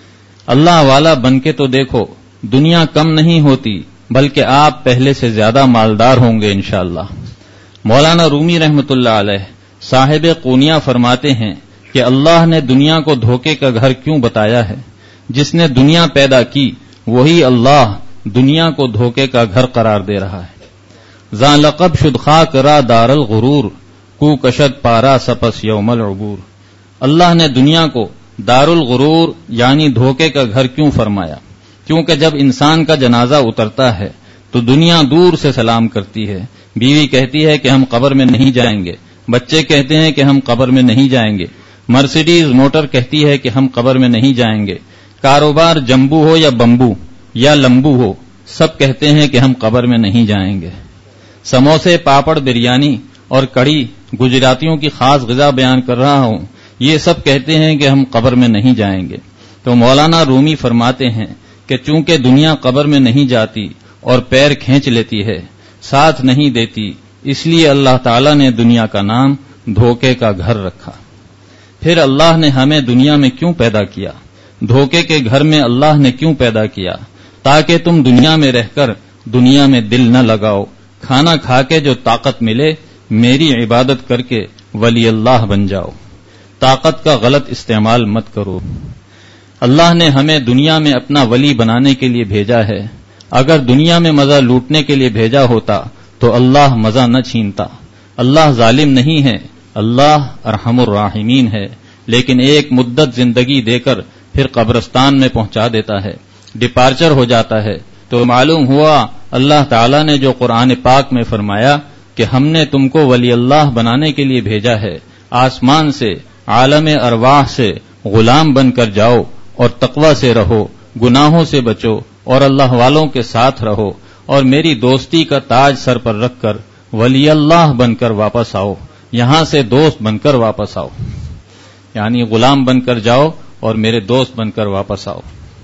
اللہ والا بن کے تو دیکھو، دنیا کم نہیں ہوتی بلکہ آپ پہلے سے زیادہ مالدار ہوں گے انشاءاللہ۔ مولانا رومی رحمت اللہ علیہ صاحب قونیہ فرماتے ہیں کہ اللہ نے دنیا کو دھوکے کا گھر کیوں بتایا ہے؟ جس نے دنیا پیدا کی وہی اللہ دنیا کو دھوکے کا گھر قرار دے رہا ہے۔ ذا لقب شد خاک را دار الغرور کو کشد پارا سپس یوم العبور۔ اللہ نے دنیا کو دار الغرور یعنی دھوکے کا گھر کیوں فرمایا؟ کیونکہ جب انسان کا جنازہ اترتا ہے تو دنیا دور سے سلام کرتی ہے، بیوی کہتی ہے کہ ہم قبر میں نہیں جائیں گے، بچے کہتے ہیں کہ ہم قبر میں نہیں جائیں گے، مرسیڈیز موٹر کہتی ہے کہ ہم قبر میں نہیں جائیں گے، کاروبار جمبو ہو یا بمبو یا لمبو ہو، سب کہتے ہیں کہ ہم قبر میں نہیں جائیں گے۔ سموسے، پاپڑ، بریانی اور کڑھی گجراتیوں کی خاص غذا بیان کر رہا ہوں، یہ سب کہتے ہیں کہ ہم قبر میں نہیں جائیں گے۔ تو مولانا رومی فرماتے ہیں کہ چونکہ دنیا قبر میں نہیں جاتی اور پیر کھینچ لیتی ہے، ساتھ نہیں دیتی، اس لیے اللہ تعالیٰ نے دنیا کا نام دھوکے کا گھر رکھا۔ پھر اللہ نے ہمیں دنیا میں کیوں پیدا کیا؟ دھوکے کے گھر میں اللہ نے کیوں پیدا کیا؟ تاکہ تم دنیا میں رہ کر دنیا میں دل نہ لگاؤ، کھانا کھا کے جو طاقت ملے میری عبادت کر کے ولی اللہ بن جاؤ، طاقت کا غلط استعمال مت کرو۔ اللہ نے ہمیں دنیا میں اپنا ولی بنانے کے لیے بھیجا ہے، اگر دنیا میں مزہ لوٹنے کے لیے بھیجا ہوتا تو اللہ مزہ نہ چھینتا۔ اللہ ظالم نہیں ہے، اللہ ارحم الراحمین ہے، لیکن ایک مدت زندگی دے کر پھر قبرستان میں پہنچا دیتا ہے، ڈپارچر ہو جاتا ہے۔ تو معلوم ہوا اللہ تعالیٰ نے جو قرآن پاک میں فرمایا کہ ہم نے تم کو ولی اللہ بنانے کے لیے بھیجا ہے، آسمان سے عالم ارواح سے غلام بن کر جاؤ اور تقوی سے رہو، گناہوں سے بچو اور اللہ والوں کے ساتھ رہو اور میری دوستی کا تاج سر پر رکھ کر ولی اللہ بن کر واپس آؤ، یہاں سے دوست بن کر واپس آؤ، یعنی غلام بن کر جاؤ اور میرے دوست بن کر واپس آؤ۔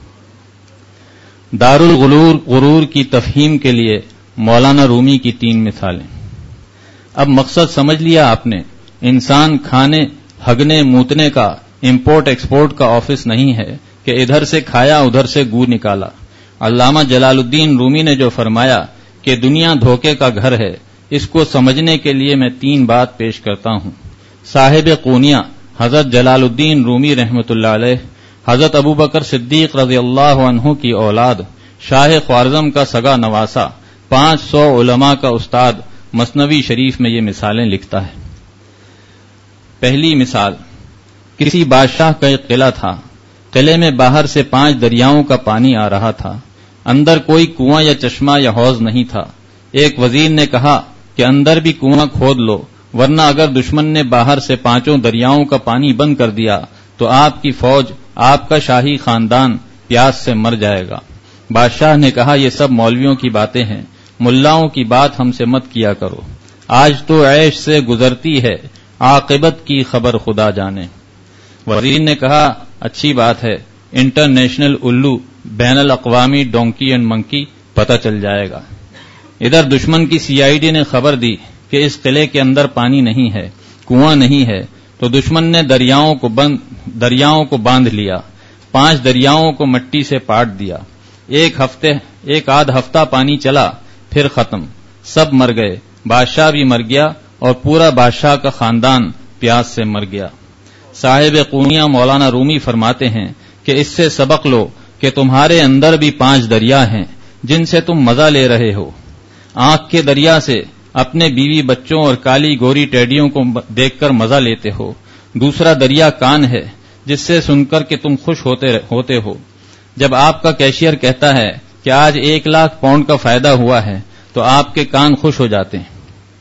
دار الغرور کی تفہیم کے لیے مولانا رومی کی 3 مثالیں۔ اب مقصد سمجھ لیا آپ نے، انسان کھانے، ہگنے، موتنے کا امپورٹ ایکسپورٹ کا آفس نہیں ہے کہ ادھر سے کھایا ادھر سے گو نکالا۔ علامہ جلال الدین رومی نے جو فرمایا کہ دنیا دھوکے کا گھر ہے، اس کو سمجھنے کے لیے میں 3 بات پیش کرتا ہوں۔ صاحب قونیہ حضرت جلال الدین رومی رحمت اللہ علیہ، حضرت ابوبکر صدیق رضی اللہ عنہ کی اولاد، شاہ خوارزم کا سگا نواسا، 500 علماء کا استاد، مثنوی شریف میں یہ مثالیں لکھتا ہے۔ پہلی مثال، کسی بادشاہ کا ایک قلعہ تھا، قلعے میں باہر سے 5 دریاؤں کا پانی آ رہا تھا، اندر کوئی کنواں یا چشمہ یا حوض نہیں تھا۔ ایک وزیر نے کہا کہ اندر بھی کنواں کھود لو، ورنہ اگر دشمن نے باہر سے 5 دریاؤں کا پانی بند کر دیا تو آپ کی فوج، آپ کا شاہی خاندان پیاس سے مر جائے گا۔ بادشاہ نے کہا یہ سب مولویوں کی باتیں ہیں، ملاؤں کی بات ہم سے مت کیا کرو، آج تو عیش سے گزرتی ہے، عاقبت کی خبر خدا جانے۔ وزیر نے کہا اچھی بات ہے، انٹرنیشنل الو، بین الاقوامی ڈونکی اینڈ منکی پتہ چل جائے گا۔ ادھر دشمن کی CID نے خبر دی کہ اس قلعے کے اندر پانی نہیں ہے، کنواں نہیں ہے، تو دشمن نے دریاؤں کو باندھ لیا، 5 دریاؤں کو مٹی سے پاٹ دیا۔ ایک آدھ ہفتہ پانی چلا، پھر ختم، سب مر گئے، بادشاہ بھی مر گیا اور پورا بادشاہ کا خاندان پیاس سے مر گیا۔ صاحب قونیہ مولانا رومی فرماتے ہیں کہ اس سے سبق لو کہ تمہارے اندر بھی 5 دریا ہیں جن سے تم مزہ لے رہے ہو۔ آنکھ کے دریا سے اپنے بیوی بچوں اور کالی گوری ٹیڈیوں کو دیکھ کر مزہ لیتے ہو۔ دوسرا دریا کان ہے جس سے سن کر کہ تم خوش ہوتے ہو۔ جب آپ کا کیشیئر کہتا ہے کہ آج 1,00,000 پاؤنڈ کا فائدہ ہوا ہے تو آپ کے کان خوش ہو جاتے ہیں۔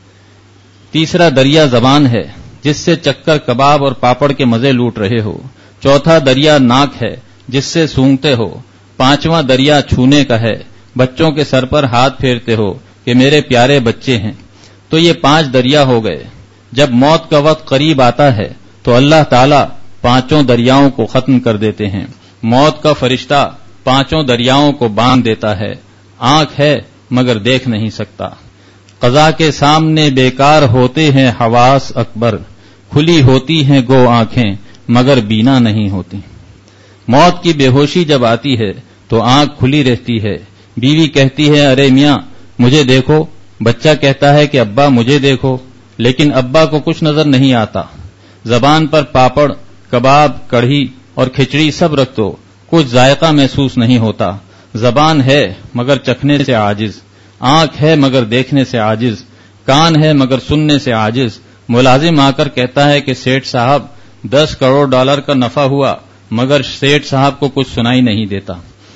تیسرا دریا زبان ہے جس سے چکر کباب اور پاپڑ کے مزے لوٹ رہے ہو۔ چوتھا دریا ناک ہے جس سے سونگتے ہو۔ پانچواں دریا چھونے کا ہے، بچوں کے سر پر ہاتھ پھیرتے ہو کہ میرے پیارے بچے ہیں۔ تو یہ 5 دریا ہو گئے۔ جب موت کا وقت قریب آتا ہے تو اللہ تعالی 5 دریاؤں کو ختم کر دیتے ہیں۔ موت کا فرشتہ 5 دریاؤں کو باندھ دیتا ہے۔ آنکھ ہے مگر دیکھ نہیں سکتا۔ قضا کے سامنے بیکار ہوتے ہیں حواس اکبر، کھلی ہوتی ہیں گو آنکھیں مگر بینا نہیں ہوتی۔ موت کی بے ہوشی جب آتی ہے تو آنکھ کھلی رہتی ہے۔ بیوی کہتی ہے ارے میاں مجھے دیکھو، بچہ کہتا ہے کہ ابا مجھے دیکھو، لیکن ابا کو کچھ نظر نہیں آتا۔ زبان پر پاپڑ، کباب، کڑھی اور کھچڑی سب رکھ دو، کچھ ذائقہ محسوس نہیں ہوتا۔ زبان ہے مگر چکھنے سے عاجز، آنکھ ہے مگر دیکھنے سے عاجز، کان ہے مگر سننے سے عاجز۔ ملازم آ کر کہتا ہے کہ سیٹھ صاحب $10 کروڑ کا نفع ہوا، مگر سیٹھ صاحب کو کچھ سنائی نہیں دیتا۔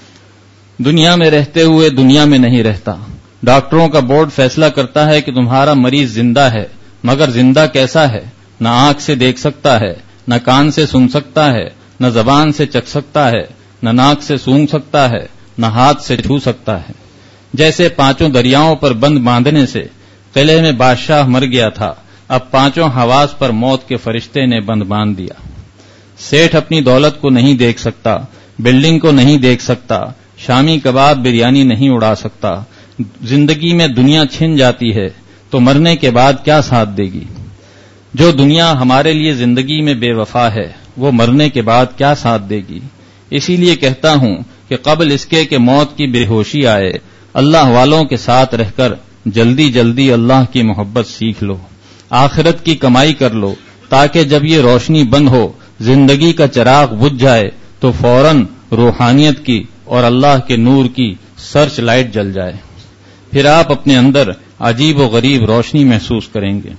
دنیا میں رہتے ہوئے دنیا میں نہیں رہتا۔ ڈاکٹروں کا بورڈ فیصلہ کرتا ہے کہ تمہارا مریض زندہ ہے، مگر زندہ کیسا ہے؟ نہ آنکھ سے دیکھ سکتا ہے، نہ کان سے سن سکتا ہے، نہ زبان سے چکھ سکتا ہے، نہ ناک سے سونگھ سکتا ہے، نہ ہاتھ سے چھو سکتا ہے۔ جیسے 5 دریاؤں پر بند باندھنے سے قلعے میں بادشاہ مر گیا تھا، اب 5 حواس پر موت کے فرشتے نے بند باندھ دیا۔ سیٹھ اپنی دولت کو نہیں دیکھ سکتا، بلڈنگ کو نہیں دیکھ سکتا، شامی کباب بریانی نہیں اڑا سکتا۔ زندگی میں دنیا چھن جاتی ہے تو مرنے کے بعد کیا ساتھ دے گی؟ جو دنیا ہمارے لیے زندگی میں بے وفا ہے وہ مرنے کے بعد کیا ساتھ دے گی؟ اسی لیے کہتا ہوں کہ قبل اس کے کہ موت کی بے ہوشی آئے، اللہ والوں کے ساتھ رہ کر جلدی جلدی اللہ کی محبت سیکھ لو، آخرت کی کمائی کر لو، تاکہ جب یہ روشنی بند ہو، زندگی کا چراغ بجھ جائے تو فوراً روحانیت کی اور اللہ کے نور کی سرچ لائٹ جل جائے۔ پھر آپ اپنے اندر عجیب و غریب روشنی محسوس کریں گے۔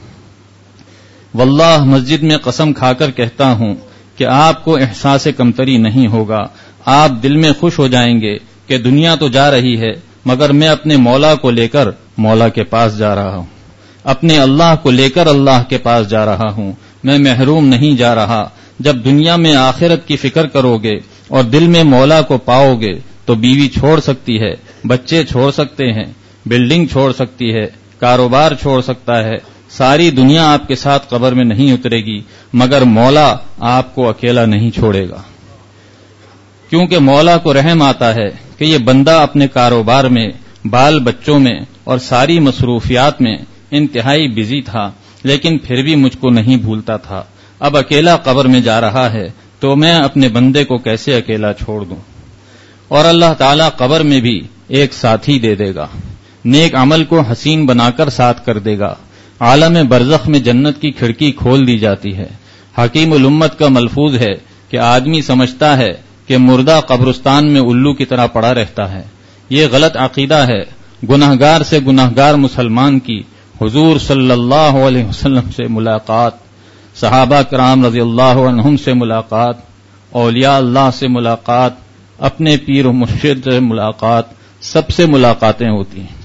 واللہ مسجد میں قسم کھا کر کہتا ہوں کہ آپ کو احساس کمتری نہیں ہوگا۔ آپ دل میں خوش ہو جائیں گے کہ دنیا تو جا رہی ہے مگر میں اپنے مولا کو لے کر مولا کے پاس جا رہا ہوں، اپنے اللہ کو لے کر اللہ کے پاس جا رہا ہوں، میں محروم نہیں جا رہا۔ جب دنیا میں آخرت کی فکر کرو گے اور دل میں مولا کو پاؤ گے تو بیوی چھوڑ سکتی ہے، بچے چھوڑ سکتے ہیں، بلڈنگ چھوڑ سکتی ہے، کاروبار چھوڑ سکتا ہے، ساری دنیا آپ کے ساتھ قبر میں نہیں اترے گی، مگر مولا آپ کو اکیلا نہیں چھوڑے گا۔ کیونکہ مولا کو رحم آتا ہے کہ یہ بندہ اپنے کاروبار میں، بال بچوں میں اور ساری مصروفیات میں انتہائی بزی تھا، لیکن پھر بھی مجھ کو نہیں بھولتا تھا۔ اب اکیلا قبر میں جا رہا ہے تو میں اپنے بندے کو کیسے اکیلا چھوڑ دوں؟ اور اللہ تعالیٰ قبر میں بھی ایک ساتھی دے دے گا، نیک عمل کو حسین بنا کر ساتھ کر دے گا۔ عالم برزخ میں جنت کی کھڑکی کھول دی جاتی ہے۔ حکیم الامت کا ملفوظ ہے کہ آدمی سمجھتا ہے کہ مردہ قبرستان میں الو کی طرح پڑا رہتا ہے۔ یہ غلط عقیدہ ہے۔ گناہگار سے گناہگار مسلمان کی حضور صلی اللہ علیہ وسلم سے ملاقات، صحابہ کرام رضی اللہ عنہم سے ملاقات، اولیاء اللہ سے ملاقات، اپنے پیر و مرشد سے ملاقات، سب سے ملاقاتیں ہوتی ہیں۔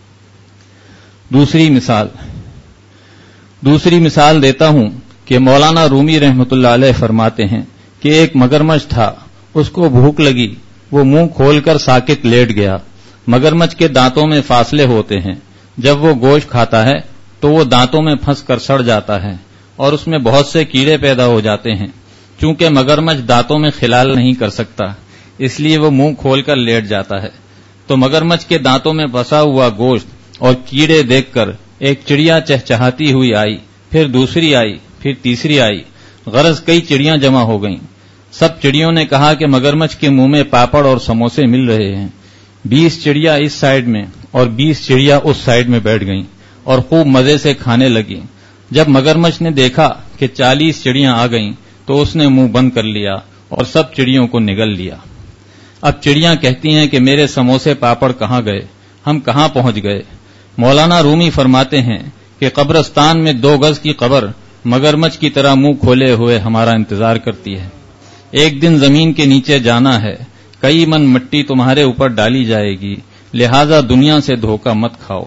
دوسری مثال دیتا ہوں کہ مولانا رومی رحمۃ اللہ علیہ فرماتے ہیں کہ ایک مگرمچھ تھا، اس کو بھوک لگی، وہ منہ کھول کر ساکت لیٹ گیا۔ مگرمچھ کے دانتوں میں فاصلے ہوتے ہیں، جب وہ گوشت کھاتا ہے تو وہ دانتوں میں پھنس کر سڑ جاتا ہے اور اس میں بہت سے کیڑے پیدا ہو جاتے ہیں۔ چونکہ مگرمچھ دانتوں میں خلال نہیں کر سکتا، اس لیے وہ منہ کھول کر لیٹ جاتا ہے۔ تو مگرمچھ کے دانتوں میں پھنسا ہوا گوشت اور کیڑے دیکھ کر ایک چڑیا چہچہاتی ہوئی آئی، پھر دوسری آئی، پھر تیسری آئی، غرض کئی چڑیاں جمع ہو گئیں۔ سب چڑیوں نے کہا کہ مگرمچھ کے منہ میں پاپڑ اور سموسے مل رہے ہیں۔ 20 چڑیا اس سائیڈ میں اور 20 چڑیا اس سائیڈ میں بیٹھ گئیں اور خوب مزے سے کھانے لگیں۔ جب مگرمچھ نے دیکھا کہ 40 چڑیاں آ گئیں تو اس نے منہ بند کر لیا اور سب چڑیوں کو نگل لیا۔ اب چڑیاں کہتی ہیں کہ میرے سموسے پاپڑ کہاں گئے، ہم کہاں پہنچ گئے؟ مولانا رومی فرماتے ہیں کہ قبرستان میں 2 گز کی قبر مگرمچھ کی طرح منہ کھولے ہوئے ہمارا انتظار کرتی ہے. ایک دن زمین کے نیچے جانا ہے، کئی من مٹی تمہارے اوپر ڈالی جائے گی، لہذا دنیا سے دھوکہ مت کھاؤ.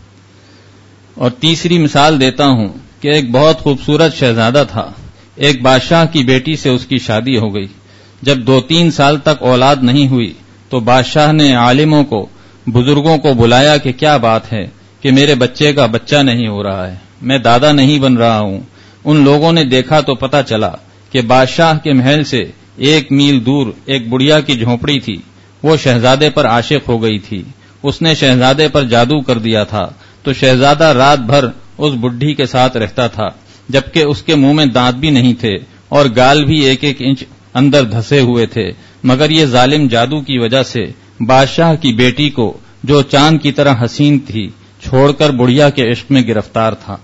اور تیسری مثال دیتا ہوں کہ ایک بہت خوبصورت شہزادہ تھا. ایک بادشاہ کی بیٹی سے اس کی شادی ہو گئی. جب 2-3 سال تک اولاد نہیں ہوئی تو بادشاہ نے عالموں کو، بزرگوں کو بلایا کہ کیا بات ہے کہ میرے بچے کا بچہ نہیں ہو رہا ہے، میں دادا نہیں بن رہا ہوں. ان لوگوں نے دیکھا تو پتہ چلا کہ بادشاہ کے محل سے 1 میل دور ایک بڑھیا کی جھونپڑی تھی. وہ شہزادے پر عاشق ہو گئی تھی. اس نے شہزادے پر جادو کر دیا تھا تو شہزادہ رات بھر اس بڈھی کے ساتھ رہتا تھا، جبکہ اس کے منہ میں دانت بھی نہیں تھے اور گال بھی 1-1 انچ اندر دھسے ہوئے تھے. مگر یہ ظالم جادو کی وجہ سے بادشاہ کی بیٹی کو، جو چاند کی طرح حسین تھی، چھوڑ کر بڑھیا کے عشق میں گرفتار تھا.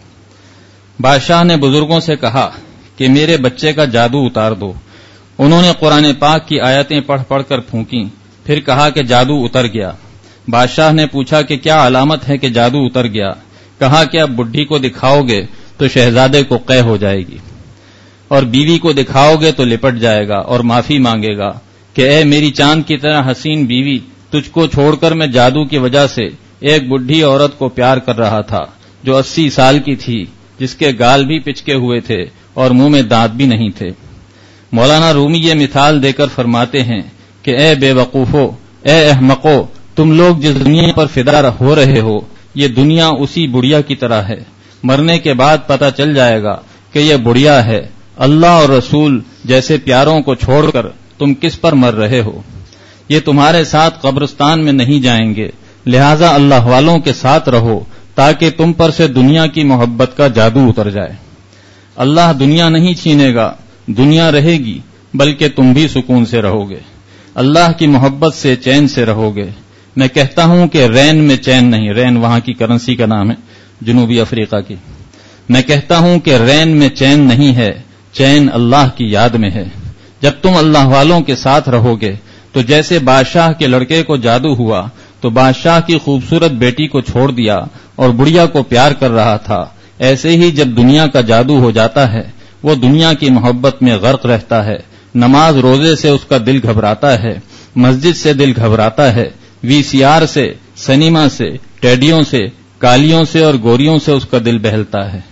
بادشاہ نے بزرگوں سے کہا کہ میرے بچے کا جادو اتار دو. انہوں نے قرآن پاک کی آیتیں پڑھ پڑھ کر پھونکیں، پھر کہا کہ جادو اتر گیا. بادشاہ نے پوچھا کہ کیا علامت ہے کہ جادو اتر گیا؟ کہا کہ اب بڈھی کو دکھاؤ گے تو شہزادے کو قے ہو جائے گی، اور بیوی کو دکھاؤ گے تو لپٹ جائے گا اور معافی مانگے گا کہ اے میری چاند کی طرح حسین بیوی، تجھ کو چھوڑ کر میں جادو کی وجہ سے ایک بڈھی عورت کو پیار کر رہا تھا جو 80 سال کی تھی، جس کے گال بھی پچکے ہوئے تھے اور منہ میں دانت بھی نہیں تھے. مولانا رومی یہ مثال دے کر فرماتے ہیں کہ اے بے وقوفو، اے احمقو، تم لوگ جس دنیا پر فدا ہو رہے ہو، یہ دنیا اسی بڑھیا کی طرح ہے. مرنے کے بعد پتہ چل جائے گا کہ یہ بڑھیا ہے. اللہ اور رسول جیسے پیاروں کو چھوڑ کر تم کس پر مر رہے ہو؟ یہ تمہارے ساتھ قبرستان میں نہیں جائیں گے، لہذا اللہ والوں کے ساتھ رہو تاکہ تم پر سے دنیا کی محبت کا جادو اتر جائے. اللہ دنیا نہیں چھینے گا، دنیا رہے گی، بلکہ تم بھی سکون سے رہو گے. اللہ کی محبت سے چین سے رہو گے. میں کہتا ہوں کہ رین میں چین نہیں، رین وہاں کی کرنسی کا نام ہے، جنوبی افریقہ کی. میں کہتا ہوں کہ رین میں چین نہیں ہے، چین اللہ کی یاد میں ہے. جب تم اللہ والوں کے ساتھ رہو گے تو جیسے بادشاہ کے لڑکے کو جادو ہوا تو بادشاہ کی خوبصورت بیٹی کو چھوڑ دیا اور بڑھیا کو پیار کر رہا تھا، ایسے ہی جب دنیا کا جادو ہو جاتا ہے وہ دنیا کی محبت میں غرق رہتا ہے. نماز روزے سے اس کا دل گھبراتا ہے، مسجد سے دل گھبراتا ہے، VCR سے، سنیما سے، ٹیڈیوں سے، کالیوں سے اور گوریوں سے اس کا دل بہلتا ہے.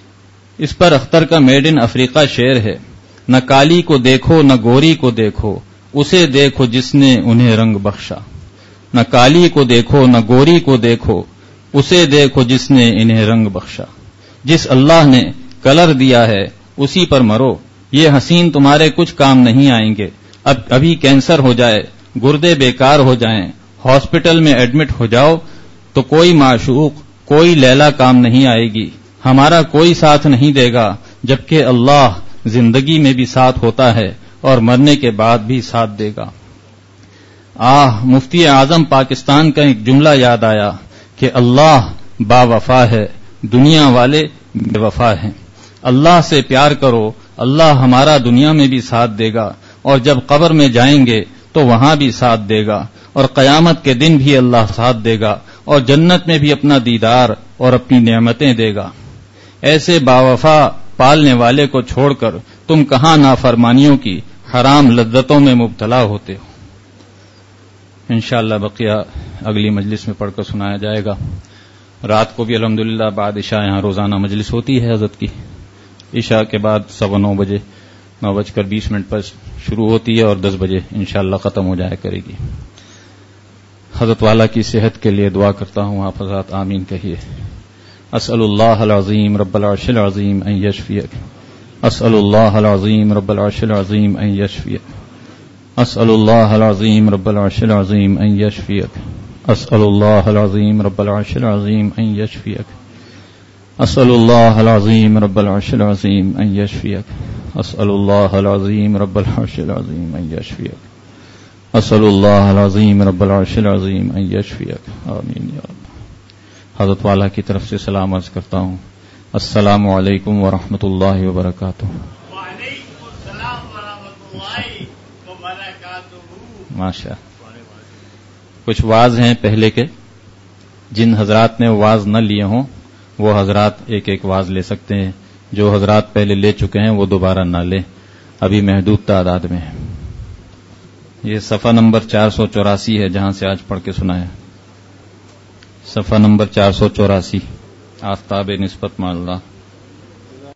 اس پر اختر کا میڈ ان افریقہ شعر ہے: نہ کالی کو دیکھو نہ گوری کو دیکھو، اسے دیکھو جس نے انہیں رنگ بخشا. نہ کالی کو دیکھو نہ گوری کو دیکھو، اسے دیکھو جس نے انہیں رنگ بخشا. جس اللہ نے کلر دیا ہے اسی پر مرو. یہ حسین تمہارے کچھ کام نہیں آئیں گے. ابھی کینسر ہو جائے، گردے بیکار ہو جائیں، ہاسپٹل میں ایڈمٹ ہو جاؤ تو کوئی معشوق، کوئی لیلا کام نہیں آئے گی. ہمارا کوئی ساتھ نہیں دے گا، جبکہ اللہ زندگی میں بھی ساتھ ہوتا ہے اور مرنے کے بعد بھی ساتھ دے گا. مفتی اعظم پاکستان کا ایک جملہ یاد آیا کہ اللہ با وفا ہے، دنیا والے بے وفا ہیں. اللہ سے پیار کرو، اللہ ہمارا دنیا میں بھی ساتھ دے گا اور جب قبر میں جائیں گے تو وہاں بھی ساتھ دے گا اور قیامت کے دن بھی اللہ ساتھ دے گا اور جنت میں بھی اپنا دیدار اور اپنی نعمتیں دے گا. ایسے باوفا پالنے والے کو چھوڑ کر تم کہاں نافرمانیوں کی حرام لذتوں میں مبتلا ہوتے ہو. انشاءاللہ بقیہ اگلی مجلس میں پڑھ کر سنایا جائے گا. رات کو بھی الحمدللہ بعد عشاء یہاں روزانہ مجلس ہوتی ہے حضرت کی. عشاء کے بعد 9:15 بجے 9:20 پر شروع ہوتی ہے اور 10 بجے انشاءاللہ ختم ہو جایا کرے گی. حضرت والا کی صحت کے لیے دعا کرتا ہوں، آپ حضرات آمین کہیے. اسأل اللہ العظیم رب العرش العظیم ان یشفیک. اسأل اللہ العظیم رب العرش العظیم ان یشفیک. اسأل اللہ العظیم رب العرش العظیم ان یشفیک. اسأل اللہ العظیم رب العرش العظیم ان یشفیک. اسأل اللہ العظیم رب العرش العظیم ان یشفیک. اسأل اللہ العظیم رب العرش العظیم ان یشفیک. اسأل اللہ العظیم رب العرش العظیم ان یشفیک. آمین یا رب. حضرت والا کی طرف سے سلام عرض کرتا ہوں. السلام علیکم ورحمۃ اللہ وبرکاتہ. وعلیکم السلام ورحمۃ اللہ وبرکاتہ. ماشاء. کچھ واز ہیں پہلے کے جن حضرات نے واز نہ لیے ہوں وہ حضرات ایک ایک واز لے سکتے ہیں، جو حضرات پہلے لے چکے ہیں وہ دوبارہ نہ لیں، ابھی محدود تعداد میں ہے۔ یہ صفحہ نمبر 484 ہے جہاں سے آج پڑھ کے سنا ہے، صفحہ نمبر 484، آفتاب نسبت مع اللہ۔